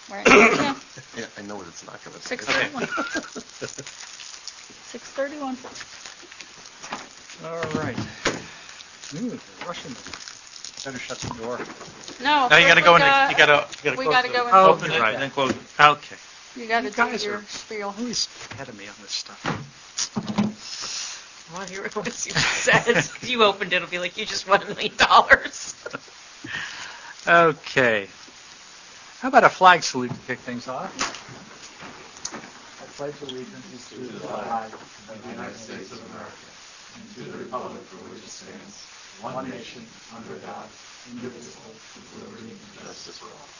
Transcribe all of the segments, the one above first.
Right. Yeah. Yeah, I know what it's not going to say. 6:31. 6:31. All right. Ooh, they're rushing. Better shut the door. No. Now you got to go in. You got to. We got to go in. Open it right. and then close it. Okay. You got to do guys your are spiel. always ahead of me on this stuff. Well, here what you said. If you opened it, it'll be like you just won $1 million. Okay. How about a flag salute to kick things off? I pledge allegiance to the flag of the United States of America and to the republic for which it stands, one nation, under God, indivisible, with liberty and justice for all.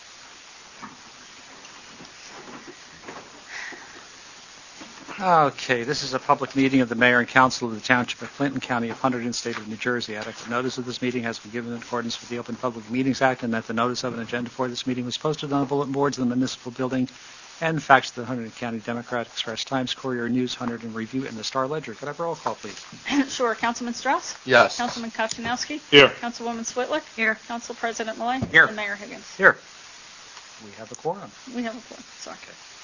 Okay, this is a public meeting of the Mayor and Council of the Township of Clinton, County of Hunterdon, State of New Jersey. I'd like the notice of this meeting has been given in accordance with the Open Public Meetings Act, and that the notice of an agenda for this meeting was posted on the bulletin boards in the municipal building and faxed to the Hunterdon County Democrat, Express Times, Courier News, Hunterdon Review, and the Star Ledger. Could I have a roll call, please? Sure. Councilman Strauss? Yes. Councilman Kochanowski? Here. Councilwoman Switlick? Here. Council President Malay? Here. And Mayor Higgins? Here. We have a quorum. We have a floor. Sorry.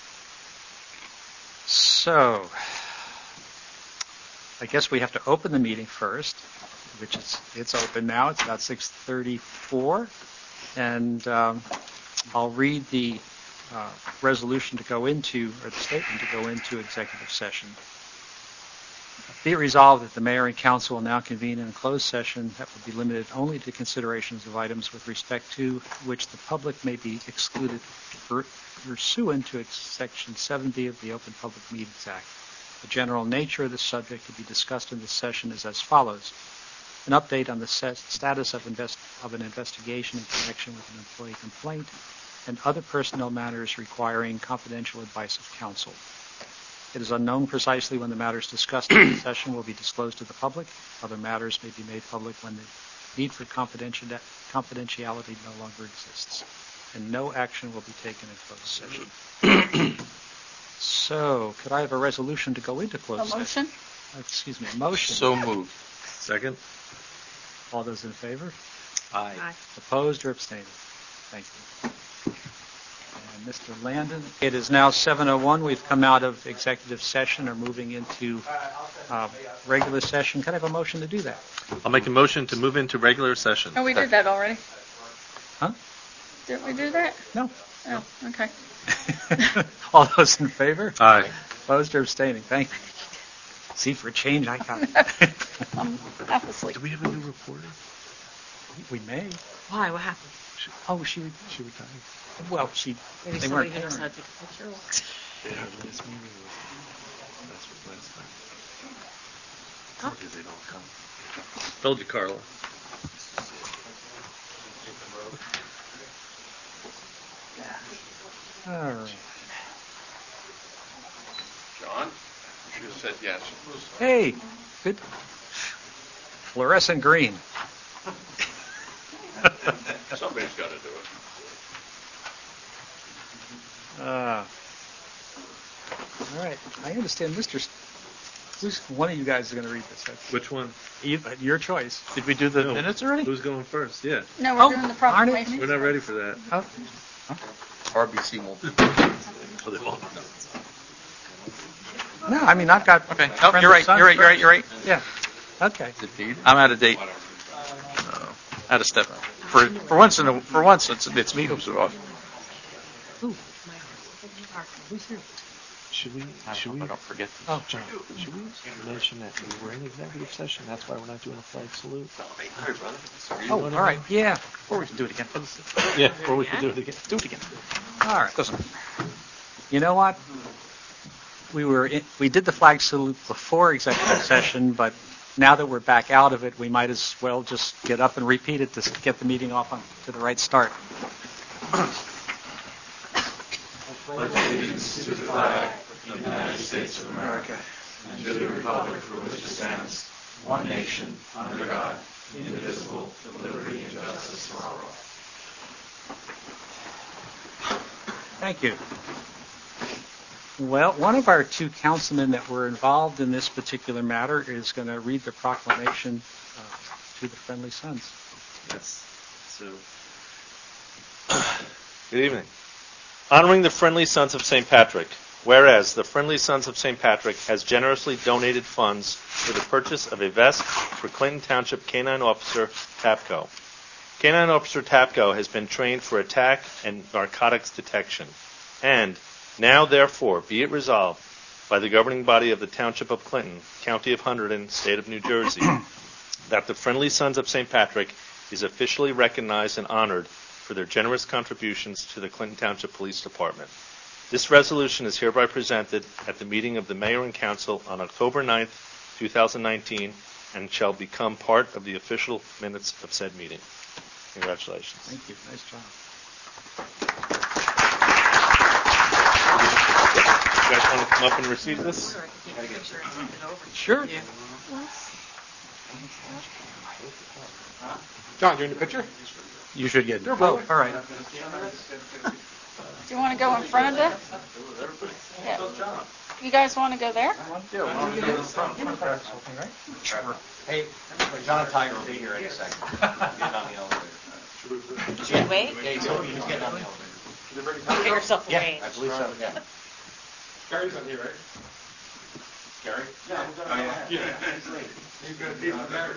So, I guess we have to open the meeting first, which it's open now. It's about 6:34, and I'll read the resolution to go into, or the statement to go into executive session. Be it resolved that the Mayor and Council will now convene in a closed session that will be limited only to considerations of items with respect to which the public may be excluded pursuant to Section 7B of the Open Public Meetings Act. The general nature of the subject to be discussed in this session is as follows. An update on the status of an investigation in connection with an employee complaint and other personnel matters requiring confidential advice of counsel. It is unknown precisely when the matters discussed in the session will be disclosed to the public. Other matters may be made public when the need for confidentiality no longer exists, and no action will be taken in closed session. So, could I have a resolution to go into closed session? A motion? Excuse me, a motion. So moved. Second. All those in favor? Aye. Opposed or abstaining? Thank you. And Mr. Landon, it is now 7:01. We've come out of executive session or moving into regular session. Can I have a motion to do that? I'll make a motion to move into regular session. Oh, we did that already. Huh? Didn't we do that? No. Oh, okay. All those in favor? Aye. Opposed or abstaining? Thank you. See, for a change, I got it. I'm half asleep. Do we have a new reporter? We may. Why? What happened? She retired. Well, Maybe they somebody weren't who knows paying how to her. take a picture. Yeah, last meeting was. That's what last time. Huh? Because they don't come. Told you, Carla. All right. John, you should have said yes. Hey, good. Fluorescent green. Somebody's got to do it. All right. I understand, who's one of you guys is going to read this? Which one? Your choice. Did we do the No. minutes already? Who's going first? Yeah. No, we're doing the proclamation. We're not ready for that. Oh. RBC won't. Oh, they won't. No, I mean, I've got. Okay. Nope, you're right. You're right. Yeah. Okay. I'm out of date. Out of step. For once, it's me who's off. Who's here? Should we? I don't forget. Oh, John, should we mention that we were in executive session? That's why we're not doing a flag salute. Oh, all right. Yeah. Or we can do it again. Yeah, or we can do it again. Do it again. All right. Doesn't. You know what? We did the flag salute before executive session, but now that we're back out of it, we might as well just get up and repeat it to get the meeting off to the right start. Pledge allegiance to the flag of the United States of America and to the republic for which it stands, one nation, under God, indivisible, with liberty and justice for all. Thank you. Well, one of our two councilmen that were involved in this particular matter is going to read the proclamation to the Friendly Sons. Yes. So, good evening. Honoring the Friendly Sons of St. Patrick. Whereas the Friendly Sons of St. Patrick has generously donated funds for the purchase of a vest for Clinton Township Canine Officer Tapco. Canine Officer Tapco has been trained for attack and narcotics detection. And now, therefore, be it resolved by the governing body of the Township of Clinton, County of Hunterdon, State of New Jersey, that the Friendly Sons of St. Patrick is officially recognized and honored for their generous contributions to the Clinton Township Police Department. This resolution is hereby presented at the meeting of the Mayor and Council on October 9th, 2019, and shall become part of the official minutes of said meeting. Congratulations. Thank you. Nice job. You guys want to come up and receive this? Sure. John, you in the picture? You should get. Sure, Oh, brother. all right. Do you want to go in front of them? Yeah. You guys want to go there? Sure. Hey, John Tiger will be here in a second. He's on the elevator. Should we wait? Yeah, he's getting on the elevator. Get yourself away. I believe so, yeah. Gary's on here, right? Gary? Yeah. Oh, yeah. He's going to be on there.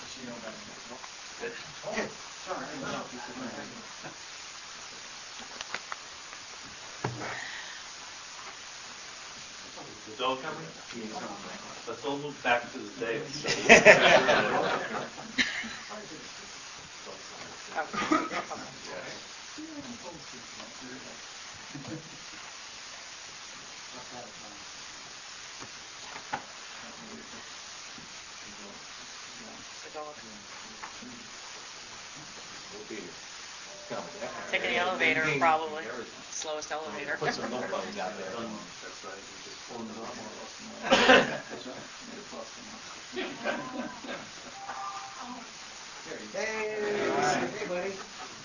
The dog coming? Let's all move back to the day. Taking the elevator, probably. Slowest elevator. Put some milk buns out there. Hey, buddy.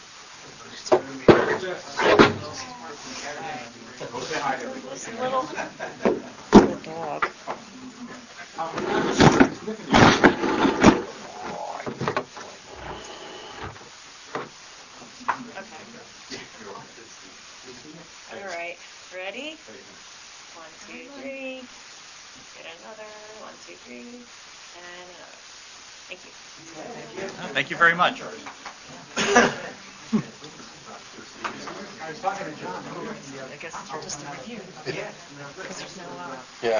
Little dog. All right, ready? 1, 2, 3. Get another. 1, 2, 3. And another. Thank you. Thank you very much. I was talking to John. I guess it's just a review. Yeah. Because there's no Yeah.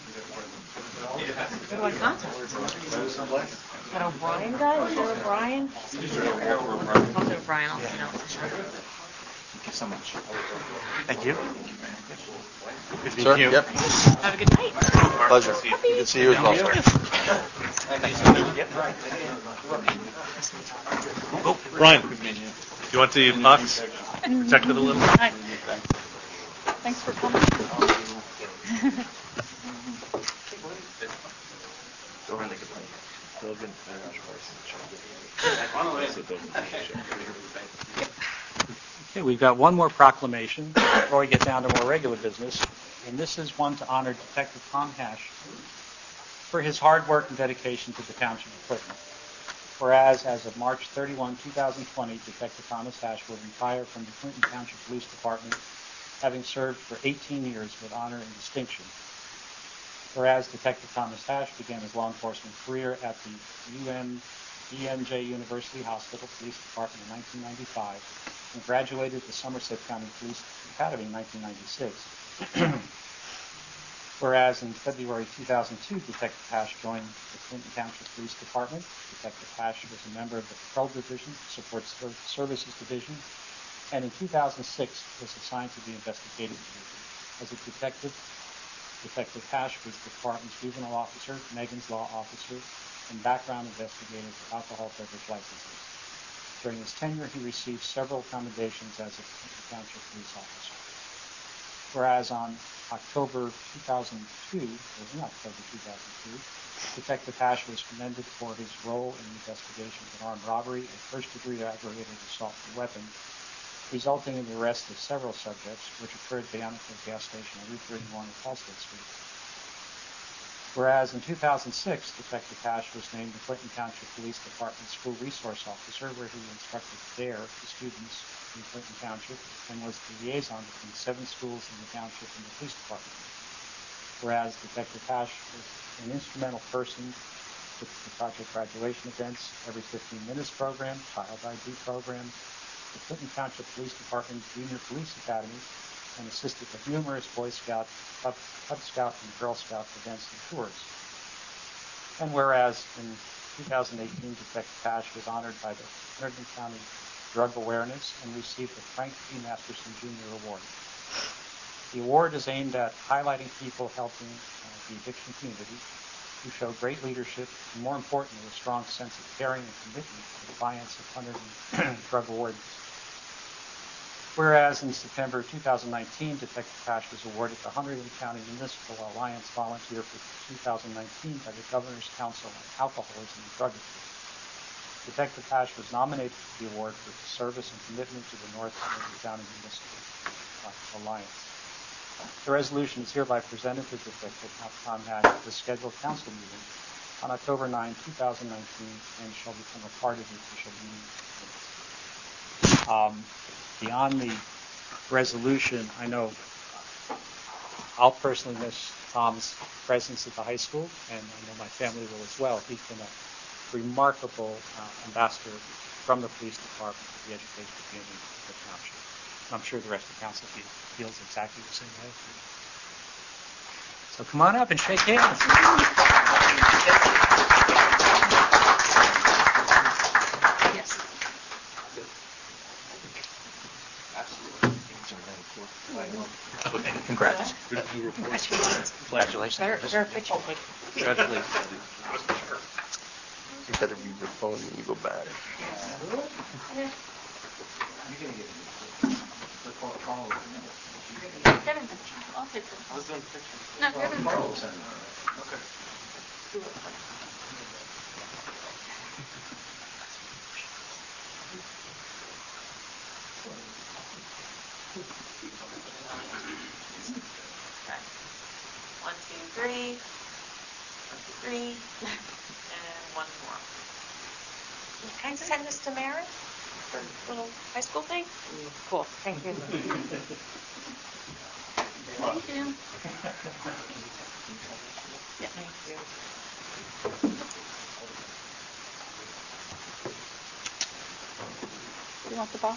Who do I contact? That O'Brien guy? Is there O'Brien? Talk to O'Brien. I'll let you know for sure. Thank you so much. Thank you. Good to Sir? meet you. Yep. Have a good night. Pleasure. Good to see you as well, sir. Oh, Brian, you want the box protected a little? Hi. Thanks for coming. Okay, we've got one more proclamation before we get down to more regular business, and this is one to honor Detective Tom Hash for his hard work and dedication to the Township of Clinton. Whereas, as of March 31, 2020, Detective Thomas Hash will retire from the Clinton Township Police Department, having served for 18 years with honor and distinction. Whereas Detective Thomas Hash began his law enforcement career at the UMJ University Hospital Police Department in 1995 and graduated the Somerset County Police Academy in 1996. Whereas in February 2002, Detective Hash joined the Clinton Township Police Department. Detective Hash was a member of the Patrol Division, Support Services Division, and in 2006 was assigned to the Investigative Division. As a detective, Detective Hash was the department's juvenile officer, Megan's Law officer, and background investigator for alcohol beverage licenses. During his tenure, he received several commendations as a Township police officer. Whereas on October 2002, Detective Hash was commended for his role in the investigation of an armed robbery and first-degree aggravated assault with a weapon, resulting in the arrest of several subjects, which occurred at the Amico gas station on Route 31 at Halsted Street. Whereas in 2006, Detective Pash was named the Clinton Township Police Department School Resource Officer, where he instructed DARE, the students in Clinton Township, and was the liaison between 7 schools in the township and the police department. Whereas Detective Pash was an instrumental person with the project graduation events, every 15 minutes program, child ID program, the Clinton Township Police Department Junior Police Academy, and assisted with numerous Boy Scout, Cub Scout, and Girl Scout events and tours. And whereas in 2018, Detective Pash was honored by the Hunterdon County Drug Awareness and received the Frank P. Masterson Jr. Award. The award is aimed at highlighting people helping the addiction community who show great leadership and, more importantly, a strong sense of caring and commitment to the defiance of Hunterdon drug awards. Whereas in September 2019, Detective Pash was awarded the Hunterdon County Municipal Alliance Volunteer for 2019 by the Governor's Council on Alcoholism and Drug Abuse. Detective Pash was nominated for the award for his service and commitment to the North Hunterdon County Municipal Alliance. The resolution is hereby presented to Detective Pash at the scheduled council meeting on October 9, 2019, and shall become a part of the official meeting. Beyond the resolution, I know I'll personally miss Tom's presence at the high school, and I know my family will as well. He's been a remarkable ambassador from the police department to the education community of the township. I'm sure the rest of the council feels exactly the same way. So come on up and shake hands. Yes. Congrats. Congratulations. Better picture. Congratulations. You better read your phone when you go back. Get in. I'll take them. I was doing pictures. No, get in. Okay. Okay. 1, 2, 3. 3. And one more. Can I send this to Maren for a little high school thing? Cool. Thank you. Thank you. Yeah. Thank you. You want the box?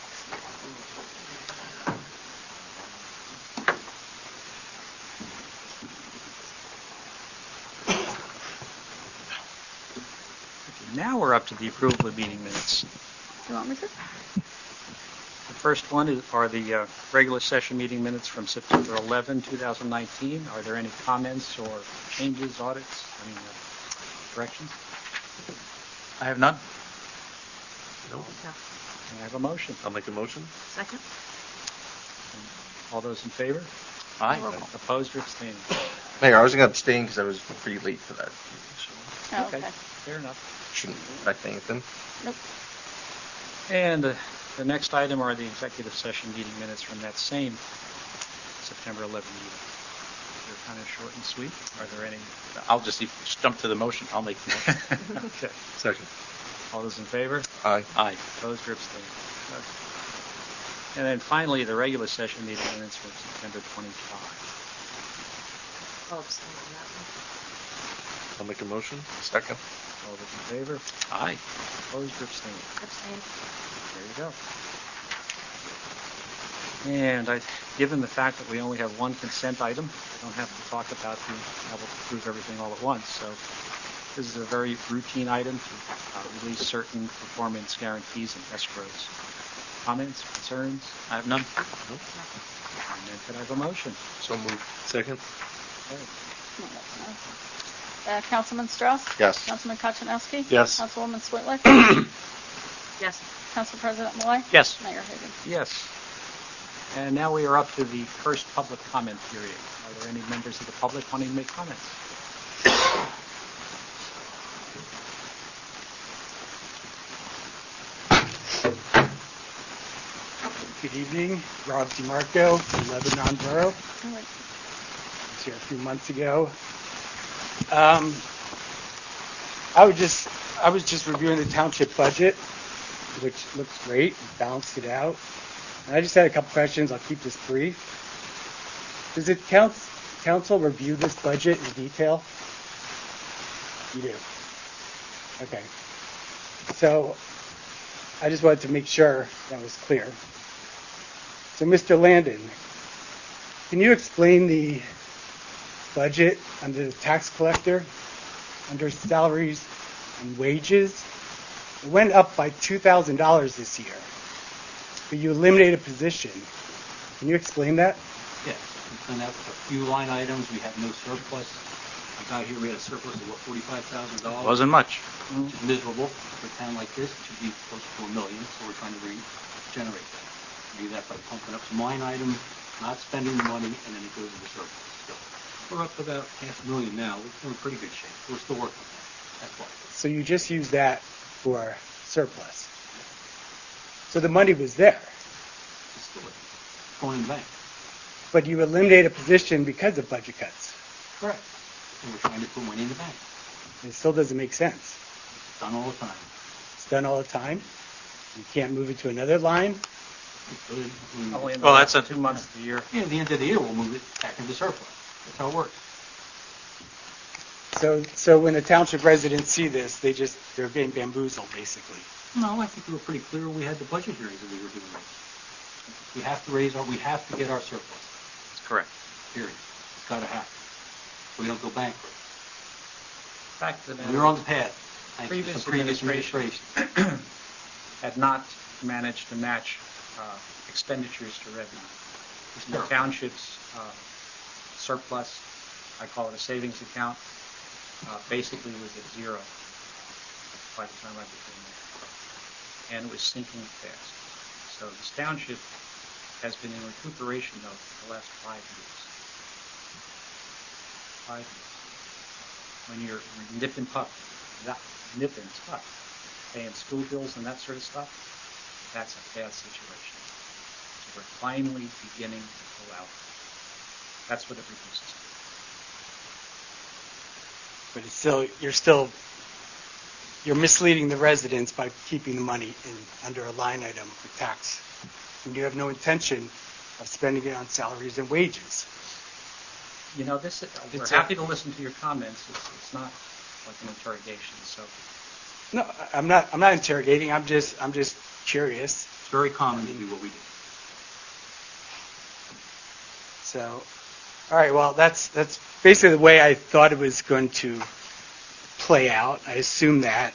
Now we're up to the approval of meeting minutes. Do you want me to? The first one are the regular session meeting minutes from September 11, 2019. Are there any comments or changes, audits, corrections? I have none. Can I have a motion? I'll make a motion. Second? All those in favor? Aye. Opposed or abstaining? Mayor, I was going to abstain because I was pretty late for that. So Oh, okay. Fair enough. shouldn't affect anything. Nope. And the next item are the executive session meeting minutes from that same September 11 meeting. They're kind of short and sweet. Are there any? I'll just jump to the motion. I'll make the motion. Okay. Second. All those in favor? Aye. Aye. Opposed or abstaining? Okay. And then finally, the regular session meeting minutes from September 25. I'll abstain on that one. I'll make a motion. Second. All those in favor? Aye. Opposed or abstaining? Abstain. There you go. And given the fact that we only have one consent item, we don't have to talk about being able to approve everything all at once. So this is a very routine item to release certain performance guarantees and escrows. Comments, concerns? I have none. And then could I have a motion? So moved. Second. Okay. No, that's not. Councilman Strauss? Yes. Councilman Kochanowski? Yes. Councilwoman Switlick? Yes. Council President Malloy? Yes. Mayor Hagan? Yes. And now we are up to the first public comment period. Are there any members of the public wanting to make comments? Good evening, Rob DeMarco from Lebanon Borough. All right. I was here a few months ago. I was just reviewing the township budget, which looks great. We balanced it out. And I just had a couple questions. I'll keep this brief. Does the council review this budget in detail? You do. Okay. So I just wanted to make sure that was clear. So Mr. Landon, can you explain the budget under the tax collector, under salaries and wages? It went up by $2,000 this year, but you eliminated a position. Can you explain that? Yes, we've done that with a few line items. We had no surplus. We got here, we had a surplus of, $45,000? Wasn't much. Which is miserable for a town like this. It should be close to $1 million, so we're trying to regenerate that. We do that by pumping up some line items, not spending the money, and then it goes into surplus. So we're up to about $500,000 now. We're in pretty good shape. We're still working on that. That's why. So you just used that for surplus. So the money was there. It's still going in the bank. But you eliminated a position because of budget cuts. Correct. And we're trying to put money in the bank. It still doesn't make sense. It's done all the time. It's done all the time. You can't move it to another line. Only in the Well, last that's 2 months of the year. Yeah, at the end of the year, we'll move it back into surplus. That's how it works. So when the township residents see this, they're getting bamboozled, basically. No, I think we were pretty clear when we had the budget hearings that we were doing this. We have to get our surplus. That's correct. Period. It's got to happen. So we don't go bankrupt. Back to the matter. We're on the path. Thanks to Previous some previous administration administration. had not managed to match expenditures to revenue. The township's surplus, I call it a savings account, basically was at zero by the time I became mayor. And it was sinking fast. So this township has been in recuperation mode for the last 5 years. 5 years. When you're nip and tuck, paying school bills and that sort of stuff, that's a bad situation. So we're finally beginning to pull out. That's what it reduces to. But you're misleading the residents by keeping the money under a line item for tax. And you have no intention of spending it on salaries and wages. You know, we're happy to listen to your comments. It's not like an interrogation. So, no, I'm not interrogating. I'm just curious. It's very common to do what we do. So, all right. Well, that's basically the way I thought it was going to play out. I assume that.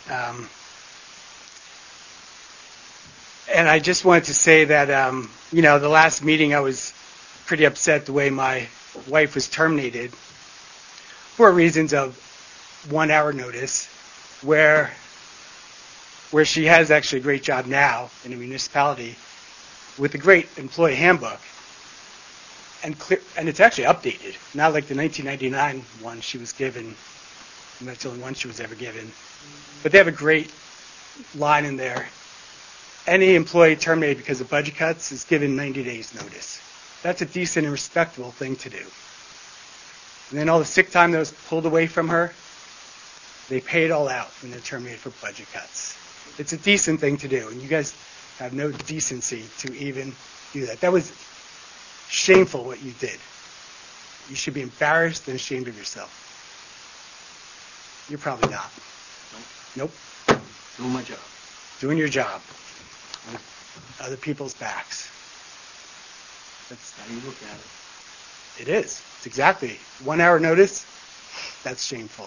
And I just wanted to say that, the last meeting I was pretty upset the way my wife was terminated for reasons of 1 hour notice, where she has actually a great job now in a municipality with a great employee handbook. And it's actually updated, not like the 1999 one she was given, and that's the only one she was ever given. But they have a great line in there. Any employee terminated because of budget cuts is given 90 days notice. That's a decent and respectable thing to do. And then all the sick time that was pulled away from her, they pay it all out when they're terminated for budget cuts. It's a decent thing to do, and you guys have no decency to even do that. That was shameful what you did. You should be embarrassed and ashamed of yourself. You're probably not. Nope. Doing my job. Doing your job on other people's backs. That's how you look at it. It is. It's exactly 1 hour notice. That's shameful.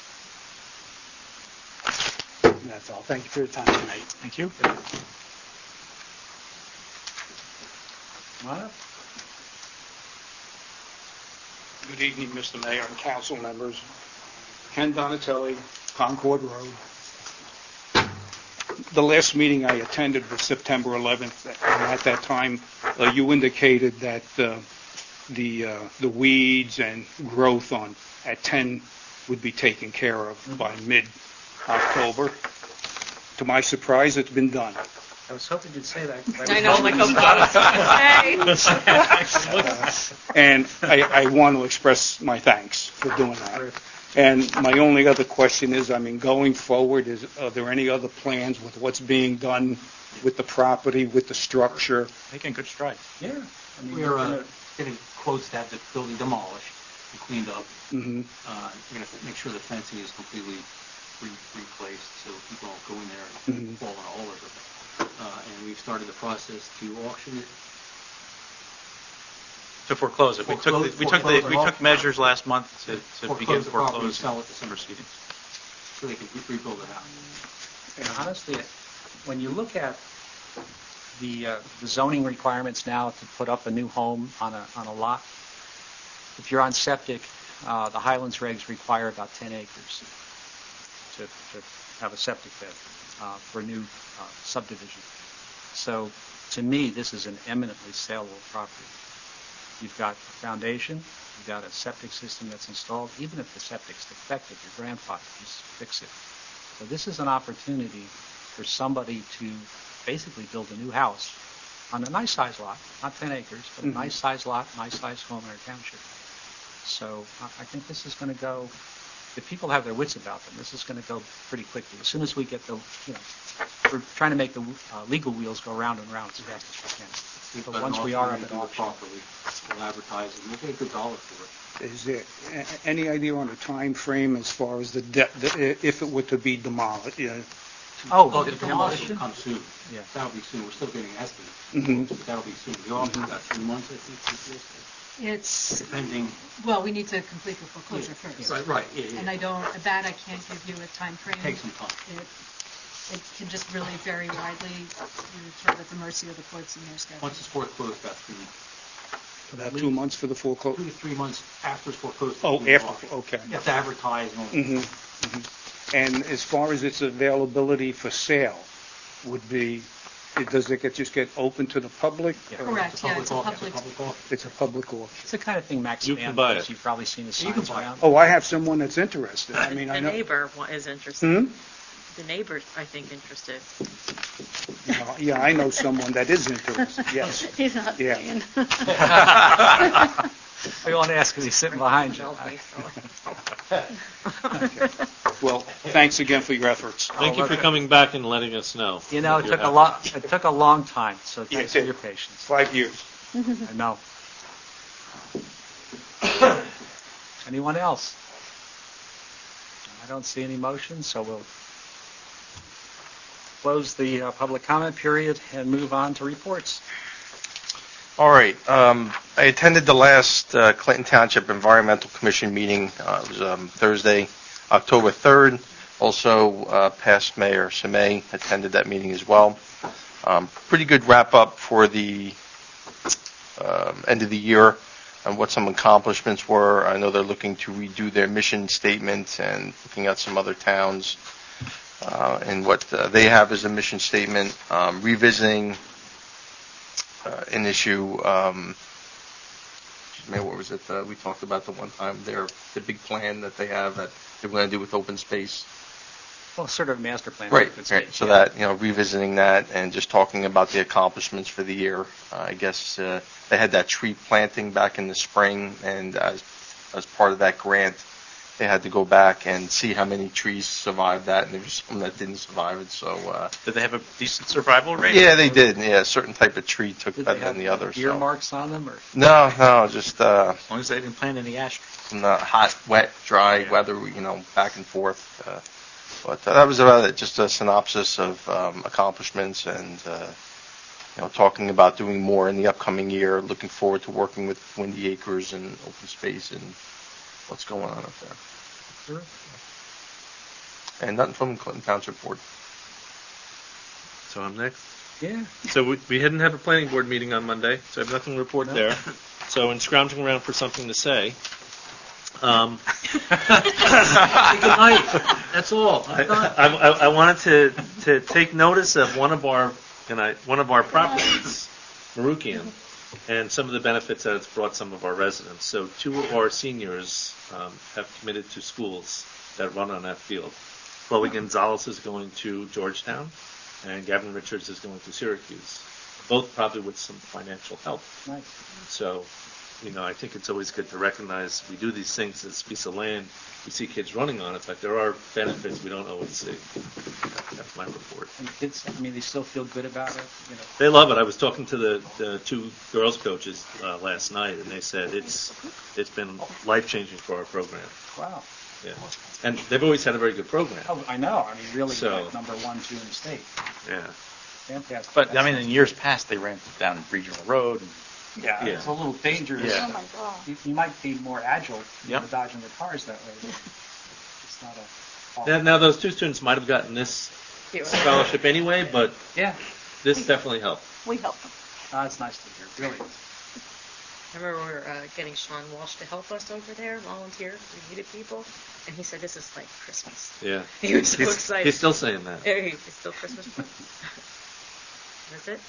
And that's all. Thank you for your time tonight. Thank you. Come Good evening, Mr. Mayor and council members. Ken Donatelli, Concord Road. The last meeting I attended was September 11th, and at that time you indicated that the weeds and growth at 10 would be taken care of by mid-October. To my surprise, it's been done. I was hoping you'd say that. I know, like And I want to express my thanks for doing that. And my only other question is, I mean, going forward, are there any other plans with what's being done with the property, with the structure? Making good strides. Yeah. I mean, We're getting quotes to have the building demolished and cleaned up. Mm-hmm. We're going to make sure the fencing is completely replaced so people don't go in there and fall in a hole or something. And we've started the process to auction it. To foreclose it. We took measures last month to begin the property and foreclosing sell it to somebody proceedings. so they can rebuild the house. And honestly, when you look at the zoning requirements now to put up a new home on a lot, if you're on septic, the Highlands regs require about 10 acres to have a septic bed for a new subdivision. So to me, this is an eminently saleable property. You've got a foundation, you've got a septic system that's installed. Even if the septic's defective, your grandfather just fix it. So this is an opportunity for somebody to basically build a new house on a nice size lot, not 10 acres, but a nice size lot, nice size home in our township. So I think this is going to go, if people have their wits about them, this is going to go pretty quickly. As soon as we get we're trying to make the legal wheels go round and round as fast as we can. But once we are up at auction, properly, we'll advertise it. We'll get a good dollar for it. Is there any idea on a time frame as far as if it were to be demolished? Oh, the demolition will come soon. Yeah. That'll be soon. We're still getting estimates. Mm-hmm. But that'll be soon. The auction got 3 months, I think. It's, Depending. well, we need to complete the foreclosure first. Right. Yeah. And I can't give you a time frame. Take some time. It can just really vary widely. You're sort of at the mercy of the courts and their schedule. Once it's foreclosed, about 3 months. About 2 months for the 2 foreclosure? to 3 months after it's foreclosed. Oh, after, okay. You have to advertise and all that. Mm-hmm. And as far as its availability for sale would be, does it just get open to the public? Yeah. Correct, yeah, it's a public. It's a public auction. it's the kind of thing Max You Spann can buy does. it. You've probably seen the You can signs buy it. around. Oh, I have someone that's interested. I mean, I The know. neighbor is interested. Hmm? The neighbor's, I think, interested. Yeah, I know someone that is interested, yes. He's not Yeah. saying. We won't ask because he's sitting behind you. Well, thanks again for your efforts. Thank you for coming back and letting us know. You know, Your it took a long time, so Yeah, thanks it for did. your patience. 5 years. I know. Anyone else? I don't see any motions, so we'll close the public comment period and move on to reports. All right. I attended the last Clinton Township Environmental Commission meeting. It was Thursday, October 3rd. Also, past Mayor Semay attended that meeting as well. Pretty good wrap-up for the end of the year on what some accomplishments were. I know they're looking to redo their mission statement and looking at some other towns and what they have as a mission statement, revisiting an issue. What was it? We talked about the one time the big plan that they have that they're going to do with open space. Well, sort of a master plan. Right. So that, revisiting that and just talking about the accomplishments for the year. I guess they had that tree planting back in the spring, and as part of that grant, they had to go back and see how many trees survived that, and there was some that didn't survive it. So Did they have a decent survival rate? yeah, they did. Yeah, a certain type of tree took Did better they have than the others. earmarks on them, or? No, just As long as they didn't plant any ash. from the hot, wet, dry weather, back and forth. But that was about it. Just a synopsis of accomplishments and, talking about doing more in the upcoming year. Looking forward to working with Windy Acres and Open Space and what's going on up there. Sure. And nothing from Clinton Township Board. So I'm next. Yeah. So we didn't have a planning board meeting on Monday, so I have nothing to report there. So in scrounging around for something to say, Good night. That's all. I'm done. I wanted to take notice of one of our properties, Marukian, and some of the benefits that it's brought some of our residents. So 2 of our seniors have committed to schools that run on that field. Chloe Gonzalez is going to Georgetown, and Gavin Richards is going to Syracuse. Both probably with some financial help. Nice. So I think it's always good to recognize we do these things. It's a piece of land. We see kids running on it, but there are benefits we don't always see. That's my report. And kids, they still feel good about it. They love it. I was talking to the two girls coaches last night, and they said it's been life-changing for our program. Wow. Yeah. And they've always had a very good program. Oh, I know. Really, So, number 1, 2 in the state. Yeah. Fantastic. But in years past, they ran down Regional Road. Yeah, it's a little dangerous. Yeah. Oh my God. You might be more agile Yep. dodging the cars that way. It's not a... Now, those two students might have gotten this scholarship anyway, but Yeah, this definitely helped. We help them. it's nice to hear. Really is. I remember we were getting Sean Walsh to help us over there, volunteer. We needed people. And he said, this is like Christmas. Yeah. He was so excited. He's still saying that. Yeah, it's still Christmas. That's it?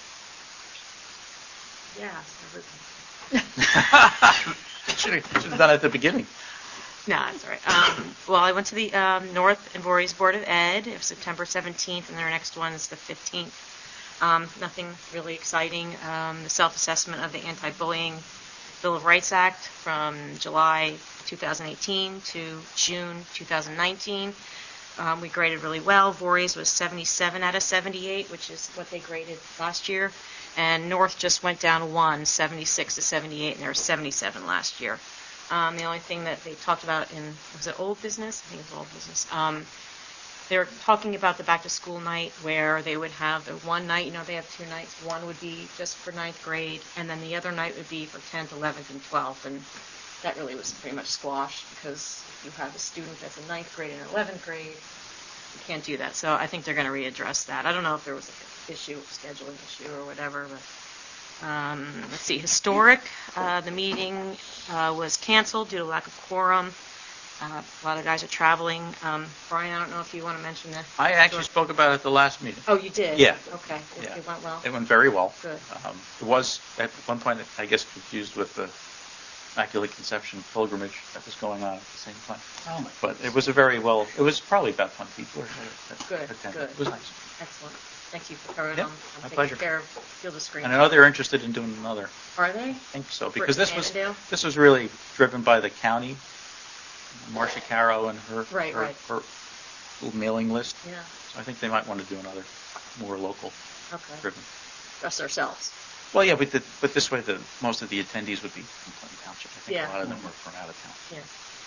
Yeah. Should have done it at the beginning. No, that's all right. Well, I went to the North and Voorhees Board of Ed. It was September 17th, and their next one is the 15th. Nothing really exciting. The self-assessment of the Anti-Bullying Bill of Rights Act from July 2018 to June 2019. We graded really well. Voorhees was 77 out of 78, which is what they graded last year. And North just went down 1, 76 to 78, and they were 77 last year. The only thing that they talked about was it Old Business? I think it was Old Business. They were talking about the back-to-school night where they would have the one night, they have 2 nights. One would be just for 9th grade, and then the other night would be for 10th, 11th, and 12th. And that really was pretty much squashed because if you have a student that's in 9th grade and 11th grade, you can't do that. So I think they're going to readdress that. I don't know if there was an issue, scheduling issue or whatever, but let's see. Historic, the meeting was canceled due to lack of quorum. A lot of guys are traveling. Brian, I don't know if you want to mention that. I actually spoke about it at the last meeting. Oh, you did? Yeah. Okay. It went well? It went very well. Good. It was, at one point, I guess, confused with the Immaculate Conception pilgrimage that was going on at the same time. Oh, my But it was it was probably about 20 people that Good, attended. good. It was nice. Excellent. Thank you for covering Yeah, them. I'm my taking pleasure. care of Field of Screen. And I know they're interested in doing another. Are they? I think so, For because this was Annandale? really driven by the county, Marcia Caro and her Right. little mailing list. Yeah. So I think they might want to do another more local Okay. driven. Just ourselves. Well, yeah, but this way, most of the attendees would be from Clinton Township. I think Yeah. a lot of them were from out of town. Yeah.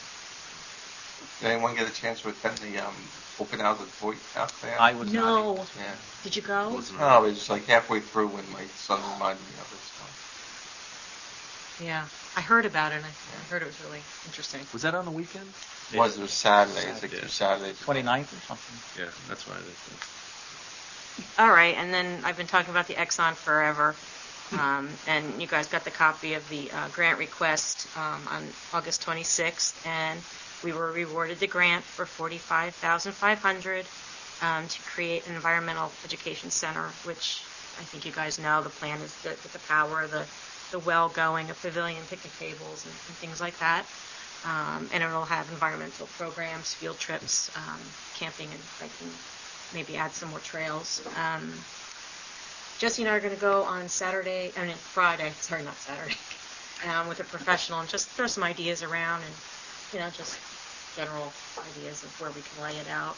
Did anyone get a chance to attend the open house at Boy House there? I was not. No. Yeah. Did you go? No, it was like halfway through when my son reminded me of it. So. Yeah. I heard about it, and I heard it was really interesting. Was that on the weekend? It was Saturday. It's like 2 Saturdays. 29th or something. Yeah, that's why I did. All right, and then I've been talking about the Exxon forever, and you guys got the copy of the grant request on August 26th, and we were rewarded the grant for $45,500 to create an environmental education center, which I think you guys know the plan is with the power, the well going, a pavilion, picnic tables, and things like that. And it'll have environmental programs, field trips, camping and hiking, maybe add some more trails. Jesse and I are going to go on Friday, not Saturday, with a professional and just throw some ideas around and, just general ideas of where we can lay it out.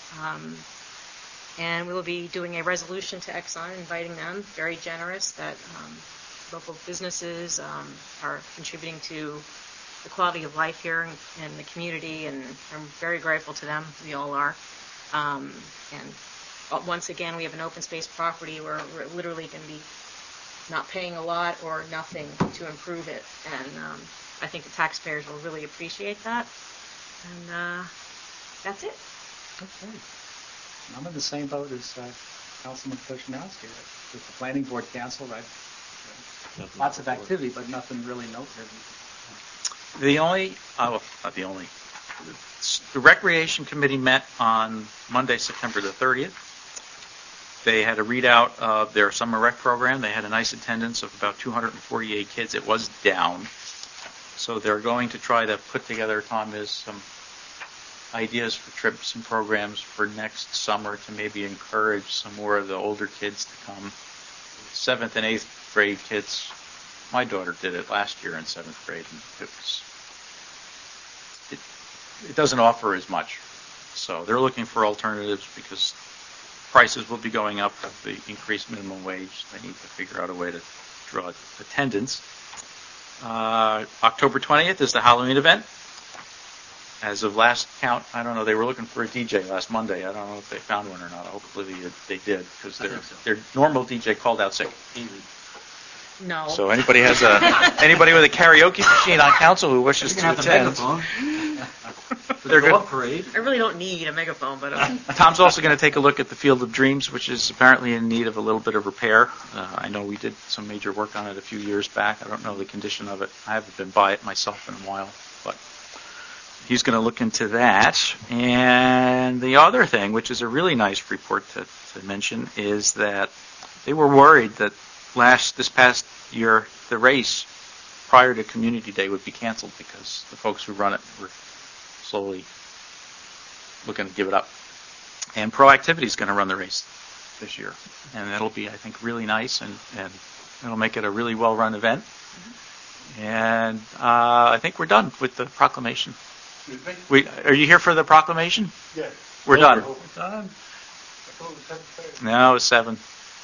And we will be doing a resolution to Exxon, inviting them, very generous, that local businesses are contributing to the quality of life here in the community, and I'm very grateful to them. We all are. And once again, we have an open space property where we're literally going to be not paying a lot or nothing to improve it. And I think the taxpayers will really appreciate that. And that's it. Okay. I'm in the same boat as Councilman Koshinowski. With the planning board canceled, lots of activity, but nothing really noteworthy. The Recreation Committee met on Monday, September the 30th. They had a readout of their summer rec program. They had a nice attendance of about 248 kids. It was down. So they're going to try to put together, Tom, some ideas for trips and programs for next summer to maybe encourage some more of the older kids to come. 7th and 8th grade kids My daughter did it last year in 7th grade, and it doesn't offer as much. So they're looking for alternatives because prices will be going up with the increased minimum wage. They need to figure out a way to draw attendance. October 20th is the Halloween event. As of last count, I don't know, they were looking for a DJ last Monday. I don't know if they found one or not. Hopefully they did, because their normal DJ called out sick. No. So anybody with a karaoke machine on council who wishes to attend, They're good. Parade. I really don't need a megaphone, but Tom's also going to take a look at the Field of Dreams, which is apparently in need of a little bit of repair. I know we did some major work on it a few years back. I don't know the condition of it. I haven't been by it myself in a while, but he's going to look into that. And the other thing, which is a really nice report to mention, is that they were worried that this past year, the race prior to Community Day would be canceled because the folks who run it were slowly looking to give it up. And Proactivity is going to run the race this year. And that'll be, I think, really nice, and it'll make it a really well-run event. And I think we're done with the proclamation. Are you here for the proclamation? Yes. We're done. We're done. No, it's 7.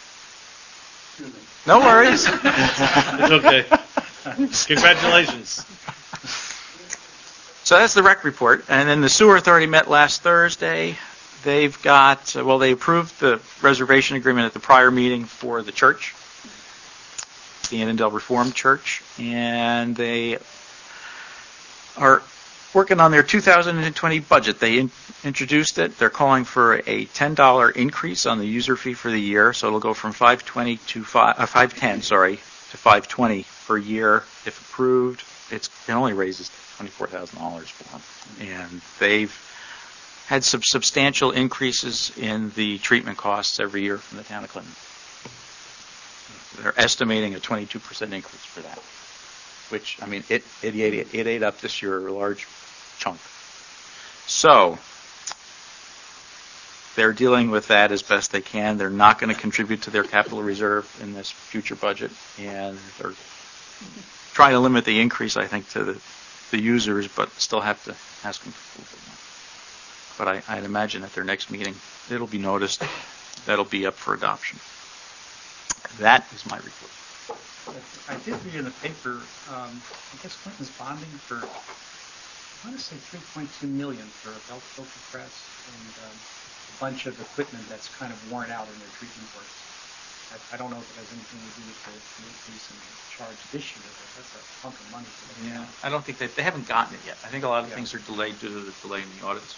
No worries. It's okay. Congratulations. So that's the rec report. And then the Sewer Authority met last Thursday. They've got, they approved the reservation agreement at the prior meeting for the church, the Annandale Reformed Church, and they are working on their 2020 budget. They introduced it. They're calling for a $10 increase on the user fee for the year, so it'll go from $510 to $520 per year if approved. It only raises $24,000 for them, and they've had some substantial increases in the treatment costs every year from the town of Clinton. They're estimating a 22% increase for that, which, I mean, it ate up this year a large chunk. So they're dealing with that as best they can. They're not going to contribute to their capital reserve in this future budget, and they're trying to limit the increase, I think, to the users, but still have to ask them for a little bit more. But I'd imagine at their next meeting, it'll be noticed. That'll be up for adoption. That is my report. I did read in the paper, I guess Clinton's bonding for, I want to say $3.2 million for a belt filter press and a bunch of equipment that's kind of worn out in their treatment works. I don't know if it has anything to do with the increase in the charge this year, but that's a chunk of money for them. Yeah, I don't think they haven't gotten it yet. I think a lot of things are delayed due to the delay in the audits.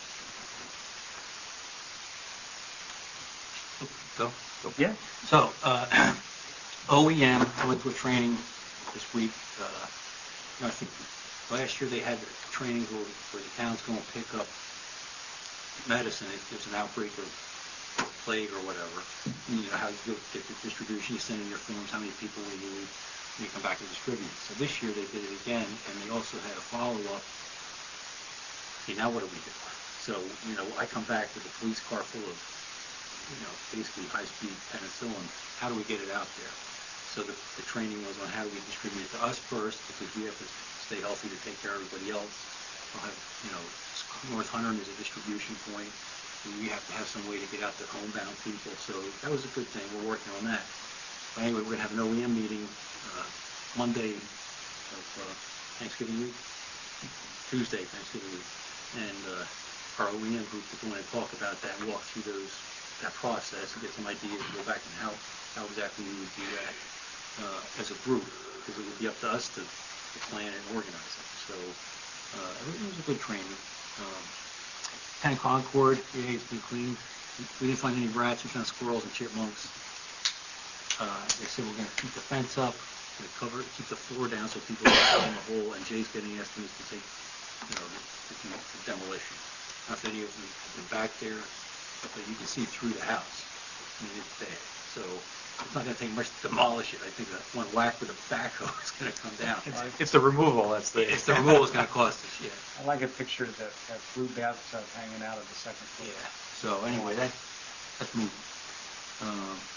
Go. Yeah. So, OEM, I went to a training this week. I think last year they had a training where the town's going to pick up medicine if there's an outbreak of plague or whatever. You know how you get the distribution, you send in your forms, how many people we need, and you come back and distribute. So this year they did it again, and they also had a follow-up. Okay, now what do we do? So, I come back with a police car full of basically high-speed penicillin. How do we get it out there? So the training was on how do we distribute it to us first, because we have to stay healthy to take care of everybody else. We'll have, North Hunterdon is a distribution point. We have to have some way to get out to homebound people. So that was a good thing. We're working on that. But anyway, we're going to have an OEM meeting Monday of Thanksgiving week, Tuesday, Thanksgiving week. And our OEM group is going to talk about that and walk through that process and get some ideas and go back and how exactly we would do that as a group, because it would be up to us to plan and organize it. So it was a good training. Town Concord, it's been cleaned. We didn't find any rats. We found squirrels and chipmunks. They said we're going to keep the fence up, keep the floor down so people don't fall in the hole, and Jay's getting estimates to take the demolition. Not if any of them have been back there, but you can see through the house. I mean, it's bad. So it's not going to take much to demolish it. I think that one whack with a backhoe is going to come down. It's the removal. It's the removal is going to cost us, yeah. I like a picture of that blue bathtub hanging out of the second floor. Yeah. So anyway, that's moving.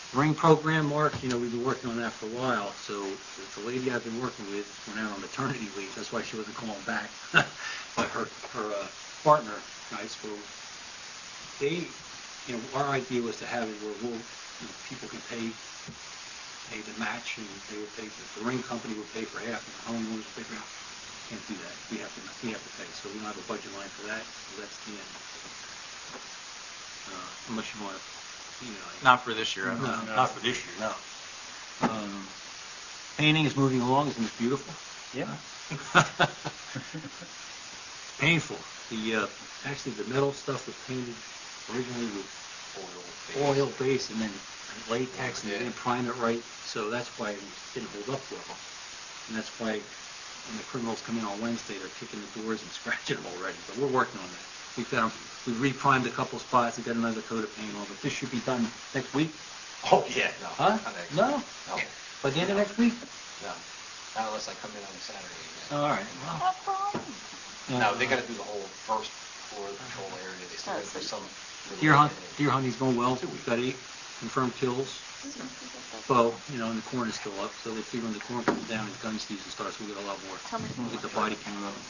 The ring program, Mark, we've been working on that for a while. So the lady I've been working with went out on maternity leave. That's why she wasn't calling back. But her partner, high school, they, our idea was to have it where people can pay the match, and they would pay. The ring company would pay for half, and the homeowners would pay for half. Can't do that. We have to pay. So we don't have a budget line for that. So that's the end. Unless you want to. Not for this year. No, not for this year, no. Painting is moving along. Isn't it beautiful? Yeah. Painful. Actually, the metal stuff was painted originally with oil base and then latex and they didn't prime it right. So that's why it didn't hold up well. And that's why when the criminals come in on Wednesday, they're kicking the doors and scratching them already. But we're working on that. We reprimed a couple spots and got another coat of paint on, but this should be done next week. Oh, yeah, no. Huh? Not next No? week. No. By the end of next week? No. Not unless I come in on a Saturday. All right. No problem. No, they got to do the whole first floor of the control area. They still got to do some. Deer hunting's going well. We've got 8 confirmed kills. Bow, and the corn is still up, so they figure when the corn comes down and gun season starts, we'll get a lot more. We'll get the body count up.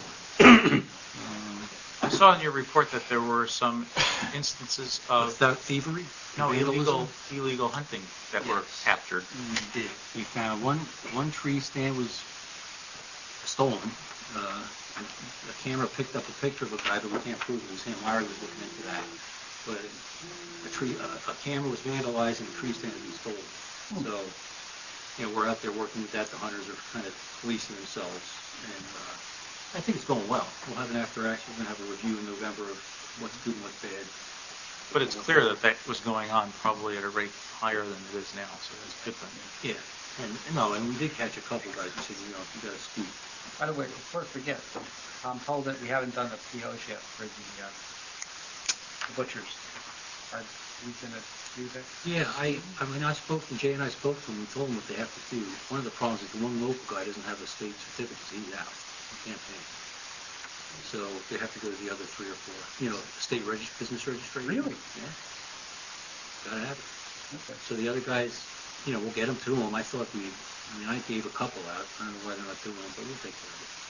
I saw in your report that there were some instances of thievery? No, Vandalism? illegal hunting that were captured. We did. We found one tree stand was stolen. The camera picked up a picture of a guy, but we can't prove it was him. Larry was looking into that. But a camera was vandalized and a tree stand had been stolen. So, we're out there working with that. The hunters are kind of policing themselves, and I think it's going well. We'll have an after action. We're going to have a review in November of what's good and what's bad. But it's clear that was going on probably at a rate higher than it is now, so that's a good thing. Yeah, and we did catch a couple guys who said, if you got a scoop. By the way, before I forget, I'm told that we haven't done the POs yet for the butchers. Are we going to do that? Yeah, I spoke to Jay and I spoke to him and told him what they have to do. One of the problems is the one local guy doesn't have a state certificate, so he's out. He can't pay. So they have to go to the other 3 or 4. The state business registration. Really? Yeah. Gotta have it. Okay. So the other guys, we'll get them to them. I thought I gave a couple out. I don't know why they're not doing them, but we'll take care of it.